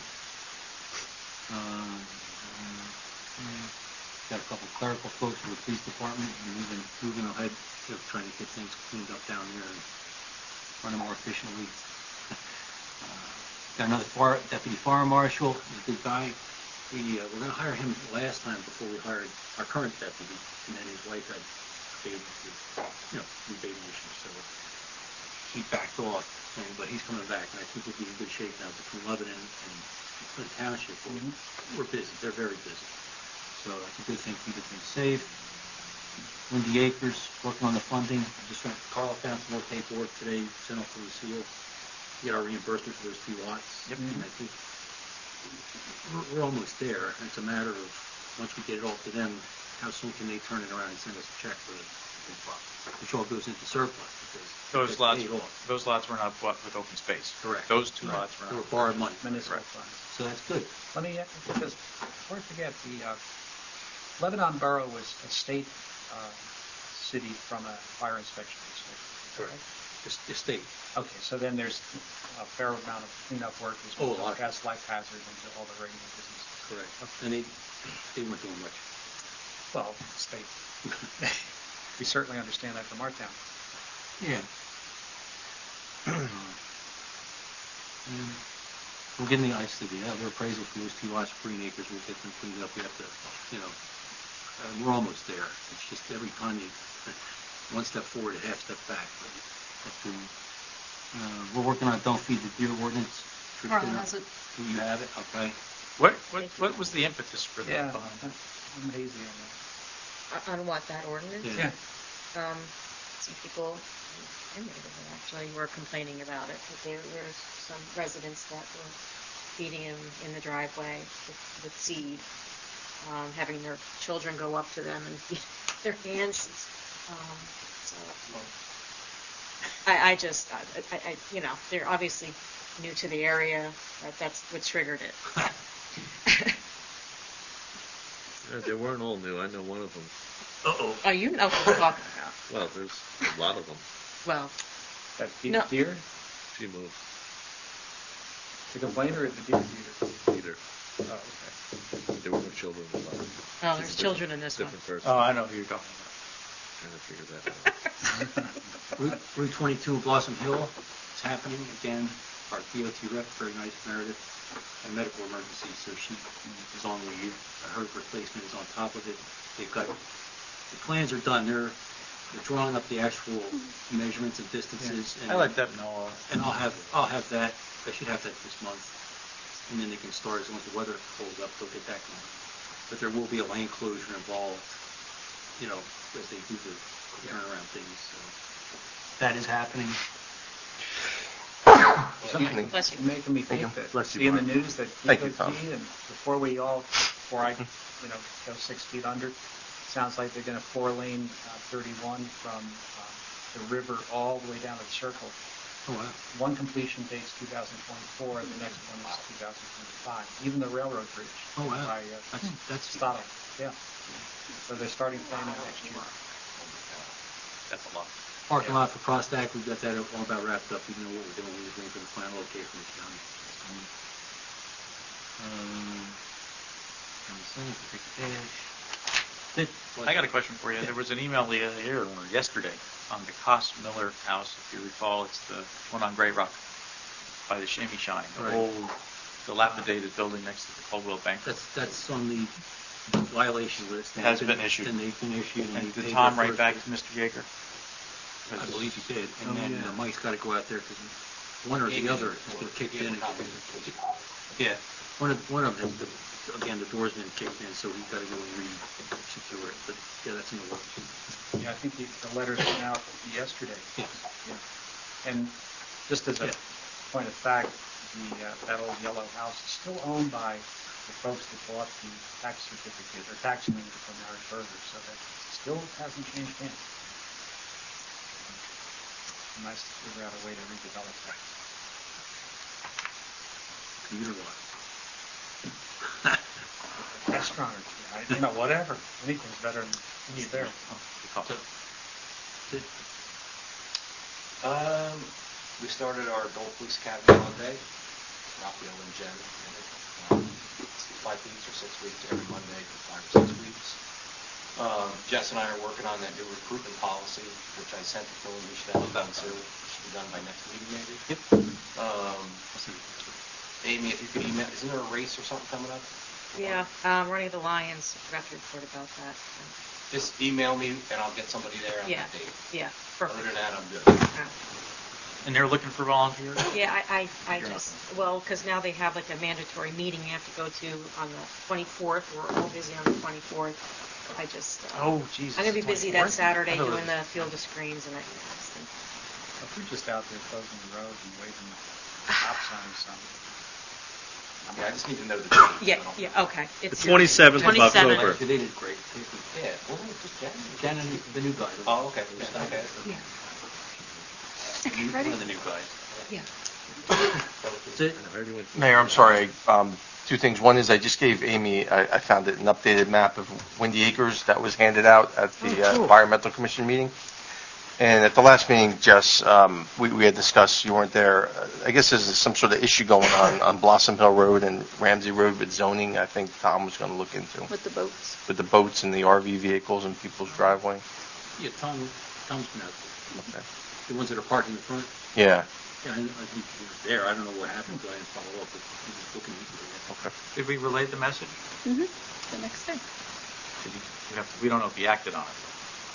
Got a couple clerical folks for the police department and moving ahead, trying to get things cleaned up down there and running more efficiently. Got another deputy fire marshal, a good guy. We're going to hire him last time before we hired our current deputy, and then his wife had baby issues, so he backed off. But he's coming back, and I think we'll be in good shape now between Lebanon and Clinton Township. We're busy. They're very busy. So that's a good thing. Keep things safe. Windy Acres, working on the funding. Carl found some more paperwork today, sent off to the seal. Get our reimbursement for those 2 lots. Yep. And I think we're almost there. It's a matter of, once we get it all to them, how soon can they turn it around and send us a check for it, which all goes into surplus. Because those lots were not bought with open space. Correct. Those 2 lots were not. They were borrowed money. Municipal funds. So that's good. Let me because before I forget, the Lebanon Borough was a state city from a fire inspection district. Correct. The state. Okay, so then there's a fair amount of cleanup work as well as gas life hazard and all the regular business. Correct. Okay. And they weren't doing much. Well, state. We certainly understand that from our town. Yeah. We're getting the ice to the other appraisal for those 2 lots for 3 acres. We'll get them cleaned up. We have to, we're almost there. It's just every time you one step forward, a half step back. We're working on Don't Feed the Deer ordinance. Carla has it. You have it? Okay. What was the impetus for that? Yeah, I'm hazy on that. On what, that ordinance? Yeah. Some people in the neighborhood actually were complaining about it, that there were some residents that were feeding him in the driveway with seed, having their children go up to them and feed their hands. They're obviously new to the area. That's what triggered it. They weren't all new. I know one of them. Uh-oh. Oh, you know what we're talking about. Well, there's a lot of them. Well, That No. deer, She moved. the complainer or the deer feeder? Peter. Oh, okay. There were no children involved. oh, there's children in this one. Different person. Oh, I know who you're talking about. Trying to figure that out. Route 22 in Blossom Hill is happening again. Our DOT rep, very nice, Meredith, a medical emergency, so she is on leave. Her replacement is on top of it. They've got, the plans are done. They're drawing up the actual measurements and distances. And I let them know. And I'll have that. I should have that this month. And then they can start, as long as the weather holds up, they'll get that going. But there will be a lane closure involved, you know, as they do the turnaround things. So that is happening. Something Bless you. making me think that, see in the news that Thank you, DOT, Tom. and before I, go 6 feet under, sounds like they're going to 4-lane 31 from the river all the way down to the circle. Oh, wow. One completion date's 2024, and the next one is 2025. Even the railroad bridge. Oh, wow. By, That's Stottle. Yeah. So they're starting planning next year. That's a lot. Parking lot for Prostac, we've got that all about wrapped up. We know what we're doing. We're just waiting for the final okay from the county. I got a question for you. There was an email yesterday on the Koss Miller house. If you recall, it's the one on Grey Rock by the Shimmy Shine, the Right. old dilapidated building next to the Caldwell Bank. That's on the violation list. It has been issued. And they've been issued. And they did paid Tom their write back first- to Mr. Yeager? I believe he did. And then Mike's got to go out there because one or the other has been kicked in. Yeah. One of them, again, the door's been kicked in, so he's got to go and re-secure it. But yeah, that's in the works. Yeah, I think the letters went out yesterday. Yes. Yeah. And just as a point of fact, that old yellow house is still owned by the folks that bought the tax certificate or tax lien from Eric Berger, so that still hasn't changed hands. Nice to figure out a way to redevelop that. Commuter lot. Restaurant or two, whatever. Anything's better than what's there. We started our adult police academy Monday. Raphael and Jen. 5 weeks or 6 weeks every Monday for 5 or 6 weeks. Jess and I are working on that new recruitment policy, which I sent to Phil and we should have it done soon. It should be done by next meeting maybe. Yep. Amy, if you could email, isn't there a race or something coming up? Yeah, running the Lions. Forgot to report about that. Just email me and I'll get somebody there on Yeah. that date. Yeah, Other perfect. than that, I'm good. And they're looking for volunteers? Yeah, because now they have like a mandatory meeting you have to go to on the 24th. We're all busy on the 24th. Oh, Jesus. I'm going to be busy that 24th? Saturday I thought it doing was- the field of screens and If we're just out there closing the road and waving stop signs on. Yeah, I just need to know the date. yeah, okay. The It's 27th of 27th. October. They did great. Yeah, wasn't it just Jen? Jen and the new guy. Oh, okay. Okay. One of the new guys. Yeah. That's it. Mayor, I'm sorry. Two things. One is I just gave Amy, I found it, an updated map of Windy Acres that was handed out at the Environmental Commission meeting. And at the last meeting, Jess, we had discussed, you weren't there, I guess there's some sort of issue going on Blossom Hill Road and Ramsey Road with zoning, I think Tom was going to look into. With the boats. With the boats and the RV vehicles in people's driveway. Yeah, Tom's been out there. Okay. The ones that are parked in the front. Yeah. Yeah, I think he was there. I don't know what happened, so I didn't follow up, but he was looking into it. Okay. Did we relay the message? Mm-hmm. The next day. We don't know if he acted on it.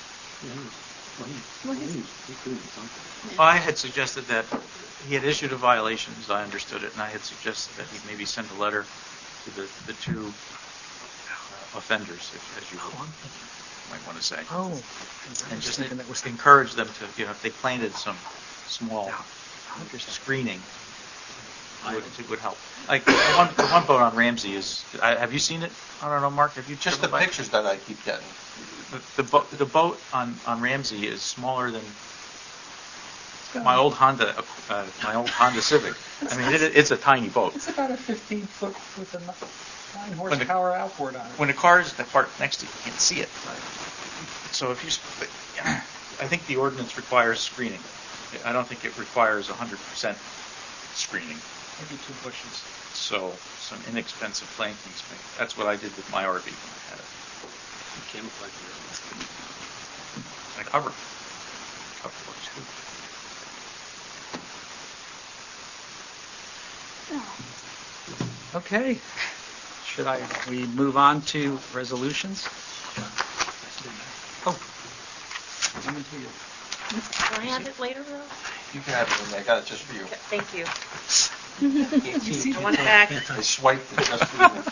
He's doing something. Well, I had suggested that he had issued a violation, as I understood it, and I had suggested that he maybe send a letter to the two offenders, as you might want to say. Oh. And just encourage them to, if they planted some small screening, it would help. Like the one boat on Ramsey is. Have you seen it? I don't know, Mark. Have you? Just the pictures that I keep getting. The boat on Ramsey is smaller than my old Honda Civic. I mean, it's a tiny boat. It's about a 15-foot with a 9 horsepower outboard on it. When the cars that park next to you can't see it. So if you, I think the ordinance requires screening. I don't think it requires 100% screening. Maybe 2 bushes. So some inexpensive plantings. That's what I did with my RV when I had it. Camouflage. And cover. Cover works good. Okay. We move on to resolutions? Oh. Coming to you. Can I have it later, though? You can have it, Linda. I got it just for you. Okay, thank you. I want it back. I swiped it just for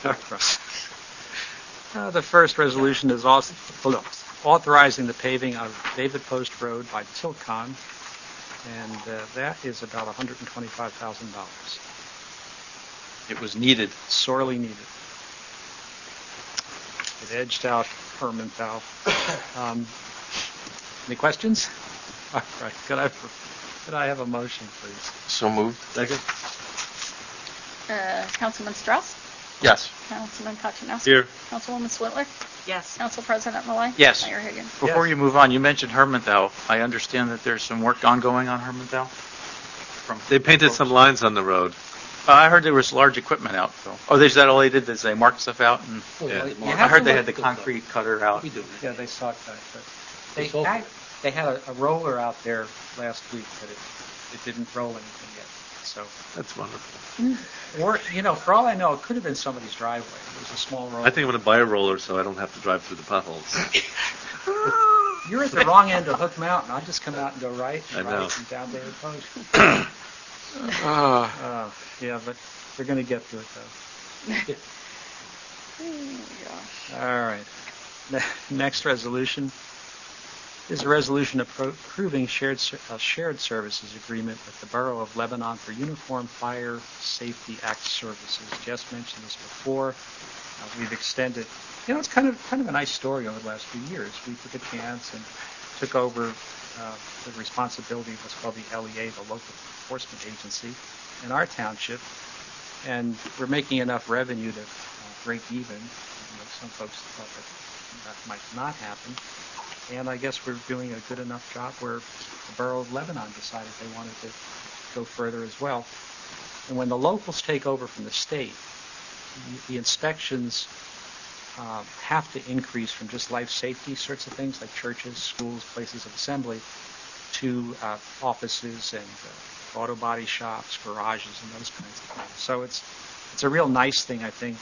you. The first resolution is also authorizing the paving of David Post Road by Tilcon, and that is about $125,000. It was needed. Sorely needed. It edged out Hermantown. Any questions? All right. Could I have a motion, please? So moved. Second? Councilman Strauss? Yes. Councilman Kochanowski? Here. Councilwoman Switler? Yes. Council President Millay? Yes. Mayor Higgins? Before you move on, you mentioned Hermanthal. I understand that there's some work ongoing on Hermanthal. They painted some lines on the road. I heard there was large equipment out, though. Oh, is that all they did? Is they marked stuff out? And Yeah. I heard they had the concrete cutter out. Yeah, they saw that. But It's all- they had a roller out there last week, but it didn't roll anything yet. So, That's wonderful. or for all I know, it could have been somebody's driveway. It was a small roller. I think I'm going to buy a roller so I don't have to drive through the potholes. You're at the wrong end of Hook Mountain. I'll just come out and go right. I know. Right and down David Post. Yeah, but they're going to get to it though. All right. Next resolution is a resolution approving shared services agreement with the Borough of Lebanon for Uniform Fire Safety Act services. Jess mentioned this before. We've extended. It's kind of a nice story over the last few years. We took a chance and took over the responsibility of what's called the LEA, the Local Enforcement Agency, in our township, and we're making enough revenue to break even. Some folks thought that might not happen. And I guess we're doing a good enough job where the Borough of Lebanon decided they wanted to go further as well. And when the locals take over from the state, the inspections have to increase from just life safety sorts of things like churches, schools, places of assembly, to offices and auto body shops, garages, and those kinds of things. So it's a real nice thing, I think.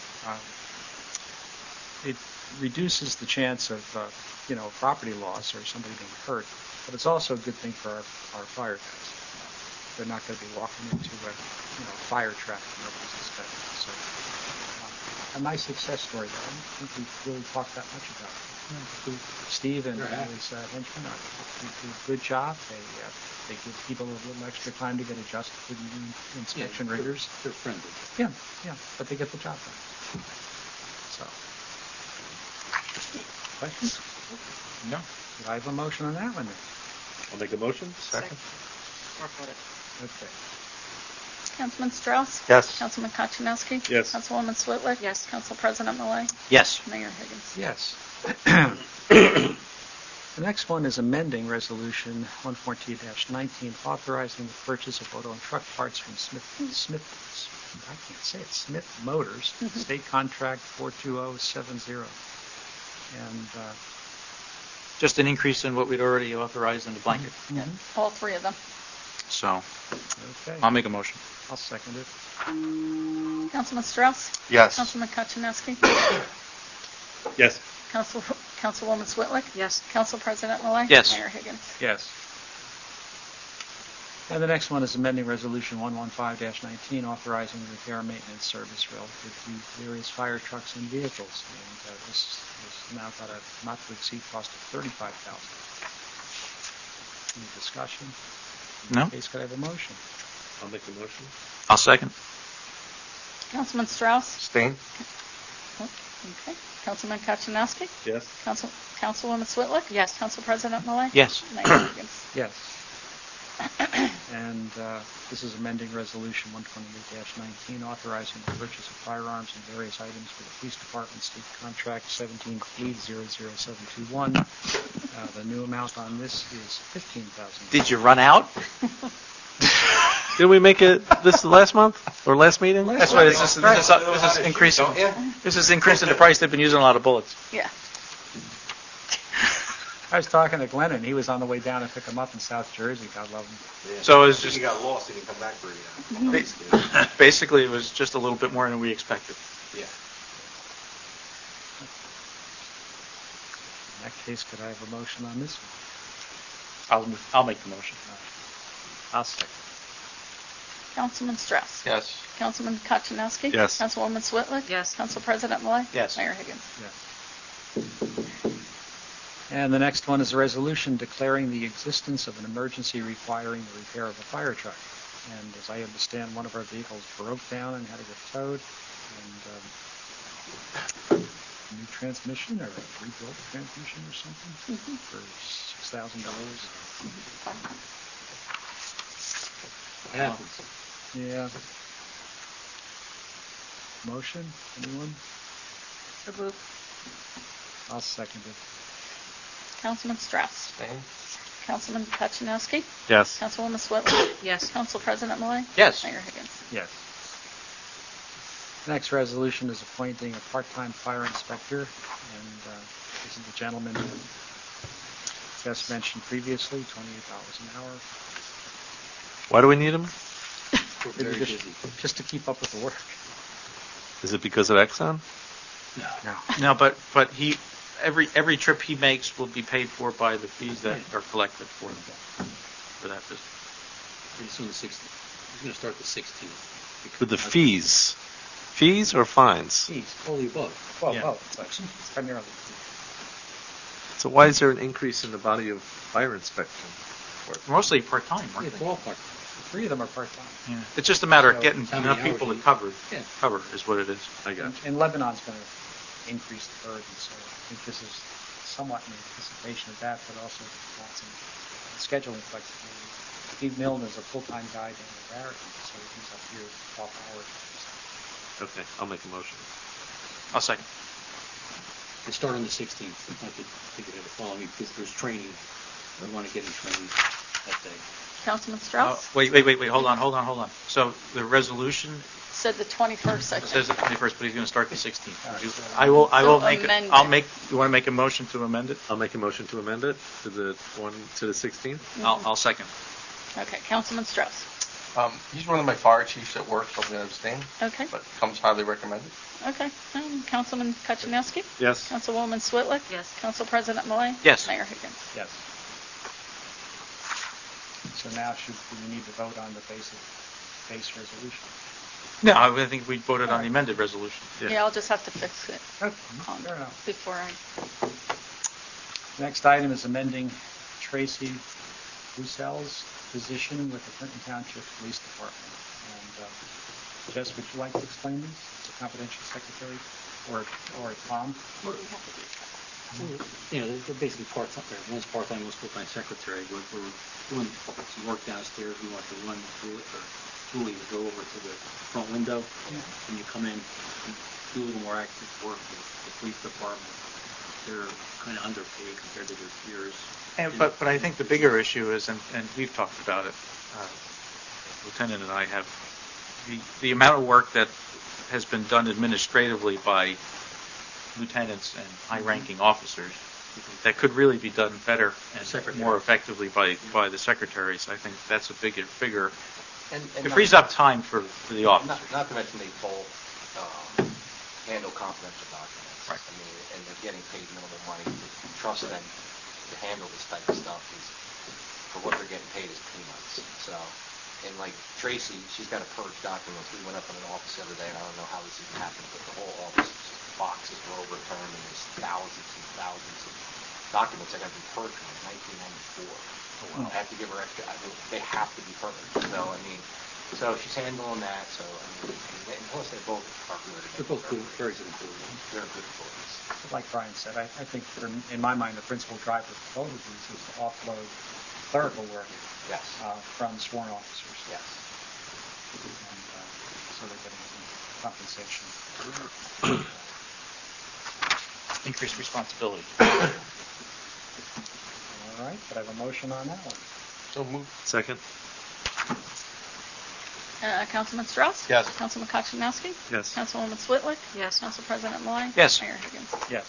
It reduces the chance of property loss or somebody being hurt, but it's also a good thing for our fire guys. They're not going to be walking into a fire trap that nobody's expecting. So a nice success story there. I don't think we've really talked that much about it. Steve and his henchmen do a good job. They give people a little extra time to get adjusted to the new inspection rigors. They're friendly. Yeah, but they get the job done. So, questions? No. Did I have a motion on that one then? I'll make a motion. Second. Okay. Councilman Strauss? Yes. Councilman Kochanowski? Yes. Councilwoman Switler? Yes. Council President Millay? Yes. Mayor Higgins? Yes. The next one is amending Resolution 114-19, authorizing the purchase of auto and truck parts from Smith Motors, State Contract 42070. And Just an increase in what we'd already authorized in the blanket. All three of them. So okay, I'll make a motion. I'll second it. Councilman Strauss? Yes. Councilman Kochanowski? Yes. Councilwoman Switler? Yes. Council President Millay? Yes. Mayor Higgins? Yes. And the next one is amending Resolution 115-19, authorizing the repair and maintenance service relative to various fire trucks and vehicles. And this has now got a not-to-exceed cost of $35,000. Any discussion? In No. that case, could I have a motion? I'll make the motion. I'll second. Councilman Strauss? Abstain. Okay. Councilman Kochanowski? Yes. Councilwoman Switler? Yes. Council President Millay? Yes. Mayor Higgins? Yes. And this is amending Resolution 128-19, authorizing the purchase of firearms and various items for the Police Department State Contract 17-00721. The new amount on this is $15,000. Did you run out? Did we make it this last month or last meeting? That's why this is increasing. This is increasing the price. They've been using a lot of bullets. Yeah. I was talking to Glenn, and he was on the way down to pick him up in South Jersey. God love him. Yeah. So it's just he got lost and he come back for you. basically it was just a little bit more than we expected. Yeah. In that case, could I have a motion on this one? I'll make the motion. I'll second. Councilman Strauss. Yes. Councilman Kaczynowski. Yes. Councilwoman Switlick. Yes. Council President Malay. Yes. Mayor Higgins. Yes. And the next one is a resolution declaring the existence of an emergency requiring the repair of a fire truck. And as I understand, one of our vehicles broke down and had to get towed. And new transmission or a rebuilt transmission or something for $6,000. What happens? Yeah. Motion? Anyone? So moved. I'll second it. Councilman Strauss. Same. Councilman Kaczynowski. Yes. Councilwoman Switlick. Yes. Council President Malay. Yes. Mayor Higgins. Yes. Next resolution is appointing a part-time fire inspector, and this is the gentleman who just mentioned previously, $28 an hour. Why do we need him? We're very busy. Just to keep up with the work. Is it because of Exxon? No, but he every trip he makes will be paid for by the fees that are collected for that business. Pretty soon the 16th. He's going to start the 16th. With the fees? Fees or fines? Fees, all the above. Well, Yeah. both. It's primarily. So why is there an increase in the body of fire inspection? Mostly part-time, Yeah, aren't it's they? all part. 3 of them are part-time. Yeah. It's just a matter of So, getting how many enough people to hours cover is what it is. I got And Lebanon's going to increase the burden, so I think this is somewhat in anticipation of that, but also wants some scheduling flexibility. Steve Milne is a full-time guy down in Raritan, so he's up here 12 hours. Okay, I'll make a motion. I'll second. They start on the 16th. I could think of it the following because there's training. We want to get him trained that day. Councilman Strauss. Wait. Hold on. So the resolution Said the 21st, I says think. the 21st, but he's going to start the 16th. All right. I will So make it. amend I'll it. make. You want to make a motion to amend it? I'll make a motion to amend it to the 16th. I'll second. Okay, Councilman Strauss. He's one of my fire chiefs at work, so I'm going to abstain, Okay. but comes highly recommended. Okay. Councilman Kaczynowski. Yes. Councilwoman Switlick. Yes. Council President Malay. Yes. Mayor Higgins. Yes. So now do we need to vote on the base resolution? No, I think we voted on the amended resolution. Yeah, I'll just have to fix it Okay, fair enough. before I. Next item is amending Tracy Roussell's position with the Clinton Township Police Department. And Jess, would you like to explain these? The confidential secretary or Tom? Yeah, they're basically part-time. One's part-time, one's full-time secretary. We're doing some work downstairs. We want to run Julie to go over to the front window. When you come in and do a little more active work with the police department, they're kind of underpaid compared to their peers. But I think the bigger issue is, and we've talked about it, Lieutenant and I have, the amount of work that has been done administratively by lieutenants and high-ranking officers that could really be done better and more effectively by the secretaries. I think that's a bigger. And It frees up time for the officers. Not to mention they both handle confidential documents. Right. I mean, and they're getting paid minimal money. Trust them to handle this type of stuff. For what they're getting paid is peanuts. So, and like Tracy, she's got to purge documents. We went up in an office the other day, and I don't know how this even happened, but the whole office boxes were overturned, and there's thousands and thousands of documents that got to be purged from 1994. I have to give her extra. I mean, they have to be purged. So I mean, so she's handling that. So I mean, and plus they both are good. They're both good, very good employees. They're good employees. Like Brian said, I think in my mind the principal driver for both of these is to offload clerical work Yes. from sworn officers. Yes. And so they're getting some compensation. Increased responsibility. All right, could I have a motion on that one? So moved. Second? Councilman Strauss? Yes. Councilman Kochanowski? Yes. Councilwoman Switlick? Yes. Council President Malloy? Yes. Mayor Higgins? Yes.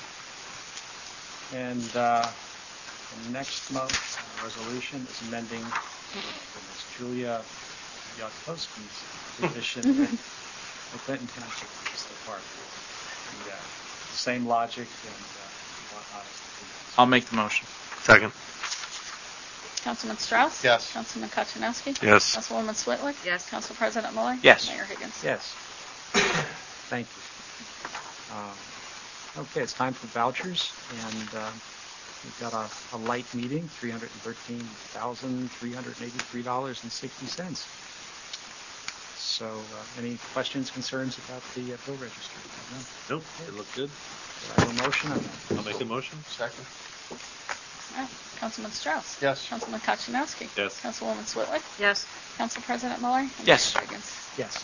And the next resolution is amending Ms. Julia Yatowski's position in the Clinton Township Police Department. The same logic and whatnot. I'll make the motion. Second? Councilman Strauss? Yes. Councilman Kochanowski? Yes. Councilwoman Switlick? Yes. Council President Malloy? Yes. Mayor Higgins? Yes. Thank you. Okay, it's time for vouchers, and we've got a light meeting, $313,383.60. So, any questions, concerns about the bill register? No? Nope, it looked good. Do I have a motion on that? I'll make a motion. Second. Councilman Strauss? Yes. Councilman Kochanowski? Yes. Councilwoman Switlick? Yes. Council President Malloy? And Yes. Mayor Higgins? Yes.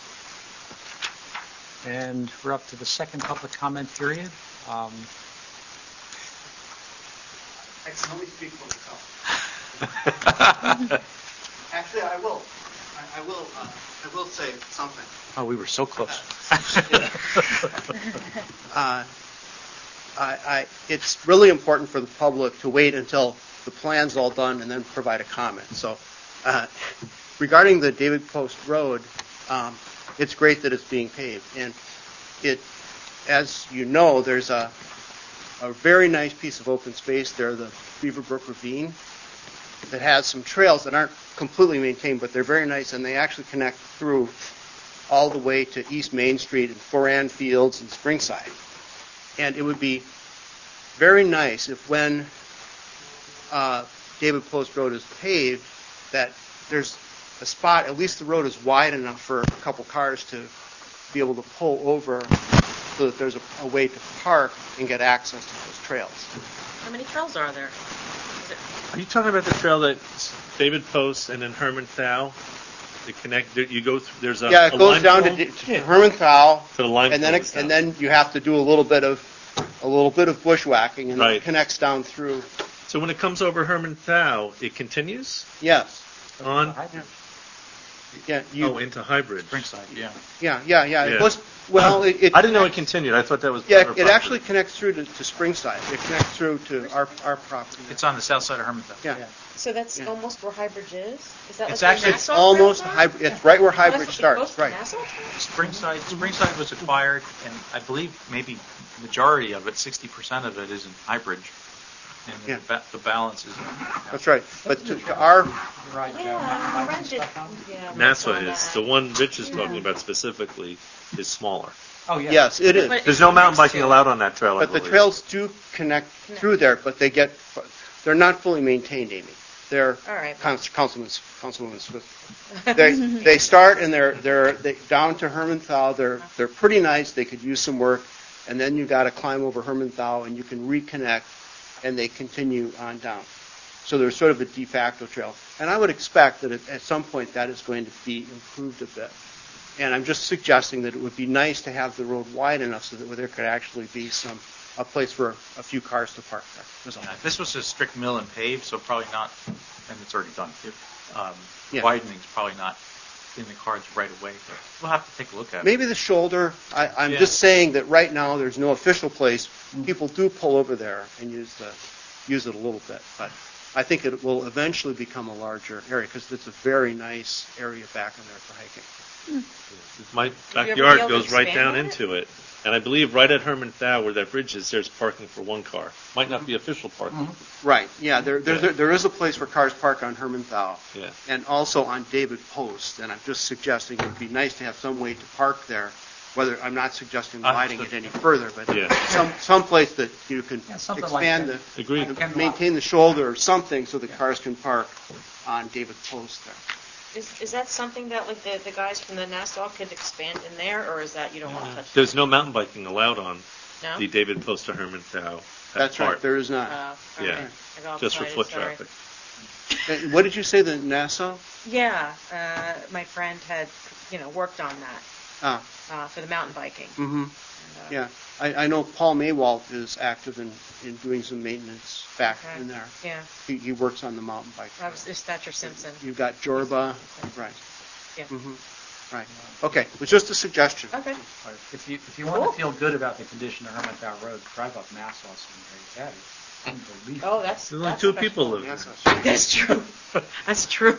And we're up to the second public comment period. I can only speak for myself. Actually, I will. I will say something. Oh, we were so close. It's really important for the public to wait until the plan's all done and then provide a comment. So, regarding the David Post Road, it's great that it's being paved, and as you know, there's a very nice piece of open space there, the Beaverbrook Ravine, that has some trails that aren't completely maintained, but they're very nice, and they actually connect through all the way to East Main Street and Foran Fields and Springside. And it would be very nice if when David Post Road is paved, that there's a spot, at least the road is wide enough for a couple cars to be able to pull over so that there's a way to park and get access to those trails. How many trails are there? Are you talking about the trail that David Post and then Herman Thau? They connect. You go through. There's a Yeah, it goes down to Yeah. Hermanthal, To the lime and then kiln and then you have to do a little bit of bushwhacking, and then Right. it connects down through. So when it comes over Herman Thau, it continues Yes. on Yeah. into Hybrid. Springside, yeah. Yeah. Yeah. It was well. It I didn't know it continued. I thought that was. Yeah, part of it property. actually connects through to Springside. It connects through to our property. It's on the south side of Hermantown. Yeah. So that's almost where Highbridge is? Is that It's like actually- where It's Nassau almost Trails are? hybrid. It's right where Oh, Hybrid that's starts. close to Right. Nassau Trails? Spring was acquired, and I believe maybe majority of it, 60% of it, is in Highbridge, and Yeah. the balance is. That's right. But to our Right, Yeah, I read it. Yeah, Nassau on is that. the one Rich is talking about specifically is smaller. Oh, yeah. yes, it is. But There's it's no mountain next biking to it. allowed on that trail. I But the believe. trails do connect through there, but they're not fully maintained, Amy. They're All right. Councilwoman Smith. They start and they're down to Hermanthal. They're pretty nice. They could use some work, and then you got to climb over Hermanthal and you can reconnect, and they continue on down. So there's sort of a de facto trail, and I would expect that at some point that is going to be improved a bit. And I'm just suggesting that it would be nice to have the road wide enough so that there could actually be a place for a few cars to park there. That's all. This was a strict mill and pave, so probably not, and it's already done. Yeah. Widening's probably not in the cards right away, but we'll have to take a look at it. Maybe the shoulder. I'm Yeah. just saying that right now there's no official place. People do pull over there and use it a little bit, but I think it will eventually become a larger area because it's a very nice area back in there for hiking. My ever backyard be able to goes right expand down on it? into it. And I believe right at Hermanthal, where that bridge is, there's parking for one car. Might not be official parking. Right. Yeah. There is a place where cars park on Hermanthal. Yeah. And also on David Post. And I'm just suggesting it would be nice to have some way to park there. Whether I'm not suggesting widening it any further, but Yeah. some place that you can something like expand that. Agreed. maintain the shoulder or something so the cars can park on David Post there. Is that something that like the guys from the Nassau could expand in there, or is that you don't want to touch? There's no mountain biking allowed on No? the David Post to Hermanthal. That's right. There is not. All Yeah. right. I got Just for excited, foot sorry. traffic. And what did you say, the Nassau? Yeah, my friend had, worked on that for the mountain biking. Mm-hmm. And, Yeah. I know Paul Maywald is active in doing some maintenance back in there. Yeah. He works on the mountain bike. That was Thatcher Simpson. You've got Jorba, right. Yeah. Mm-hmm. Right. Okay. It was just a suggestion. Okay. If you want to feel good about the condition of Hermantown Road, drive up Nassau Cemetery. That is unbelievable. Oh, that's. There's only that's two special. people live there. That's true. That's true.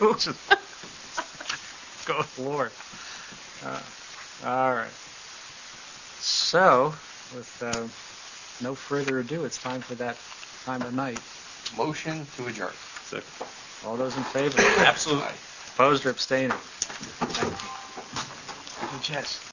Good Lord. All right. So, with no further ado, it's time for that time of night. Motion to adjourn. Second. All those in favor? Absolutely. Opposed or abstaining? Thank you. Good chess.